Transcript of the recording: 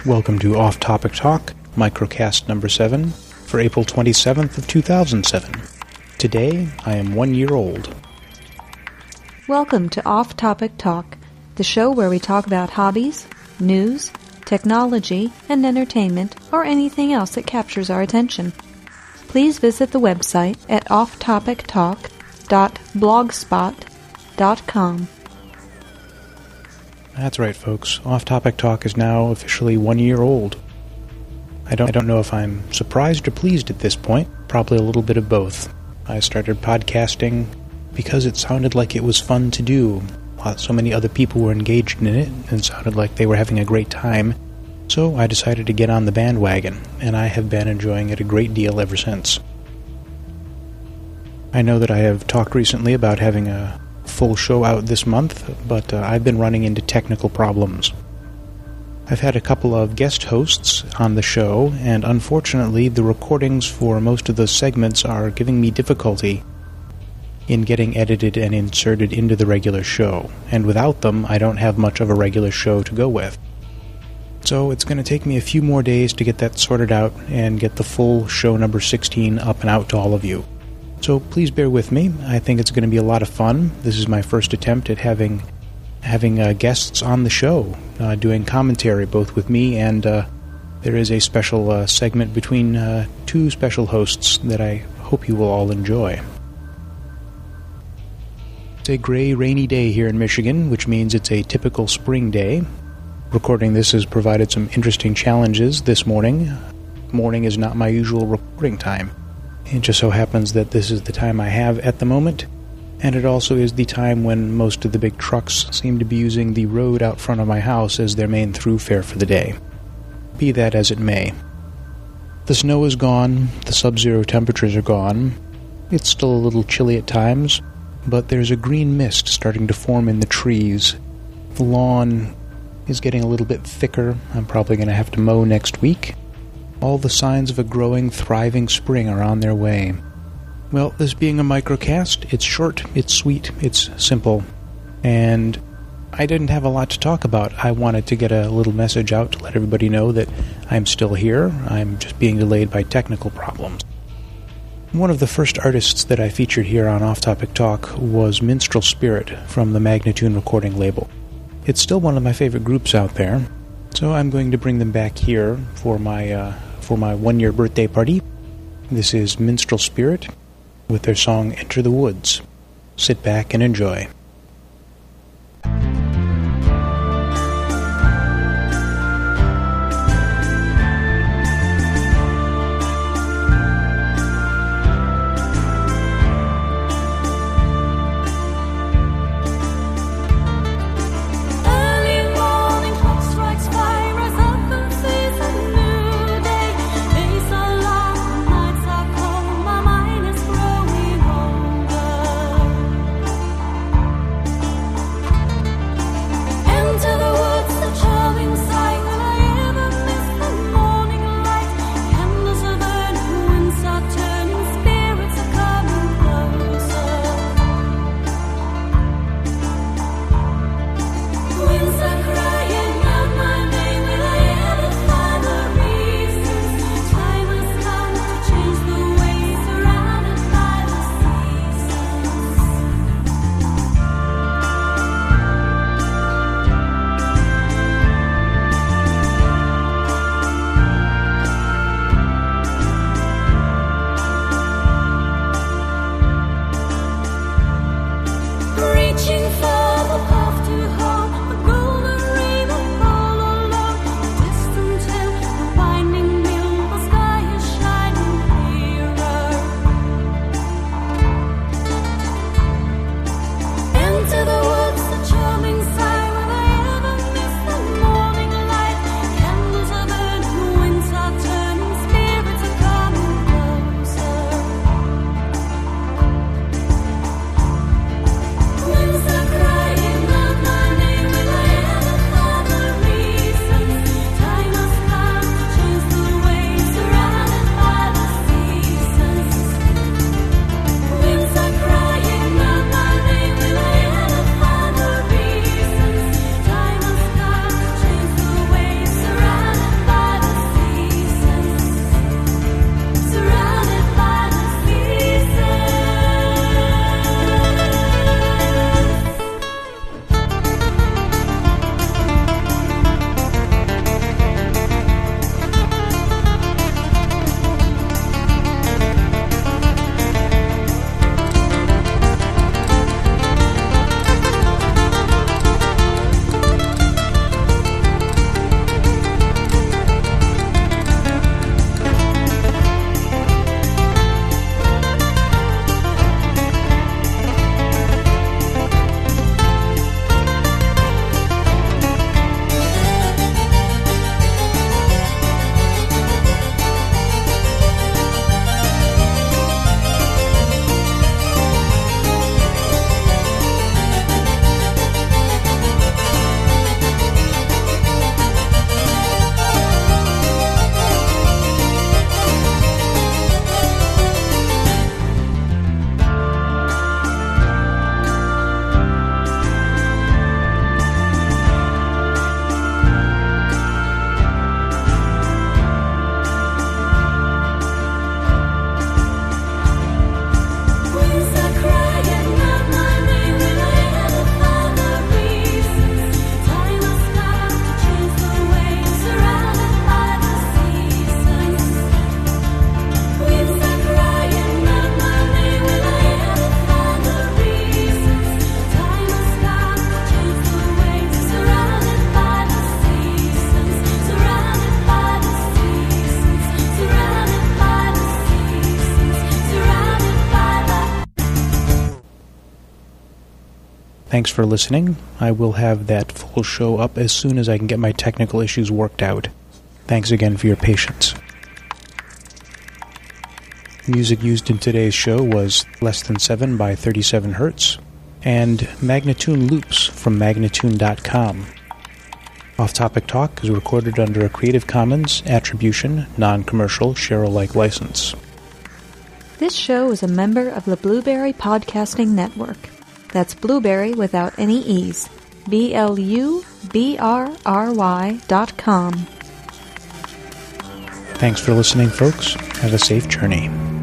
Welcome to Off Topic Talk, microcast number 7, for April 27th of 2007. Today, I am 1 year old. Welcome to Off Topic Talk, the show where we talk about hobbies, news, technology, and entertainment, or anything else that captures our attention. Please visit the website at offtopictalk.blogspot.com. That's right, folks. Off Topic Talk is now officially 1 year old. I don't know if I'm surprised or pleased at this point. Probably a little bit of both. I started podcasting because it sounded like it was fun to do. So many other people were engaged in it, and it sounded like they were having a great time. So I decided to get on the bandwagon, and I have been enjoying it a great deal ever since. I know that I have talked recently about having a full show out this month, but I've been running into technical problems. I've had a couple of guest hosts on the show, and unfortunately the recordings for most of those segments are giving me difficulty in getting edited and inserted into the regular show, and without them I don't have much of a regular show to go with. So it's going to take me a few more days to get that sorted out and get the full show number 16 up and out to all of you. So please bear with me. I think it's going to be a lot of fun. This is my first attempt at having guests on the show, doing commentary both with me and there is a special segment between two special hosts that I hope you will all enjoy. It's a gray, rainy day here in Michigan, which means it's a typical spring day. Recording this has provided some interesting challenges this morning. Morning is not my usual recording time. It just so happens that this is the time I have at the moment, and it also is the time when most of the big trucks seem to be using the road out front of my house as their main thoroughfare for the day. Be that as it may. The snow is gone, the sub-zero temperatures are gone. It's still a little chilly at times, but there's a green mist starting to form in the trees. The lawn is getting a little bit thicker. I'm probably going to have to mow next week. All the signs of a growing, thriving spring are on their way. Well, this being a microcast, it's short, it's sweet, it's simple, and I didn't have a lot to talk about. I wanted to get a little message out to let everybody know that I'm still here. I'm just being delayed by technical problems. One of the first artists that I featured here on Off Topic Talk was Minstrel Spirit from the Magnatune recording label. It's still one of my favorite groups out there, so I'm going to bring them back here for my 1 year birthday party. This is Minstrel Spirit with their song Enter the Woods. Sit back and enjoy. My mind is growing older. Thanks for listening. I will have that full show up as soon as I can get my technical issues worked out. Thanks again for your patience. Music used in today's show was Less Than 7 by 37 Hertz and Magnatune Loops from Magnatune.com. Off-Topic Talk is recorded under a Creative Commons Attribution, Non-Commercial, Share-alike license. This show is a member of the Blueberry Podcasting Network. That's Blueberry without any E's. BLUBRRY.com. Thanks for listening, folks. Have a safe journey.